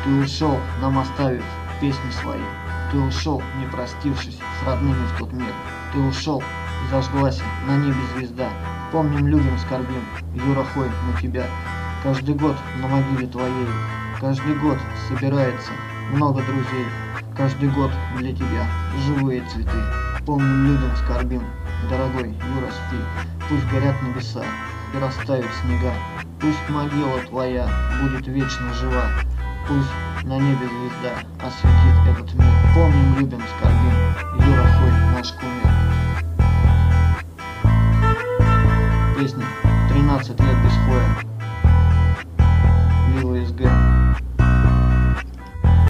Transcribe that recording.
Ты ушел, нам оставив песни свои. Ты ушел, не простившись с родными в тот мир. Ты ушел, и зажглась на небе звезда. Помним, любим, скорбим, Юра Хой, на тебя. Каждый год на могиле твоей, каждый год собирается много друзей. Каждый год для тебя живые цветы. Помним, любим, скорбим, дорогой Юра, спи. Пусть горят небеса и растают снега. Пусть могила твоя будет вечно жива. Пусть на небе звезда осветит этот мир. Помним, любим, скорбим,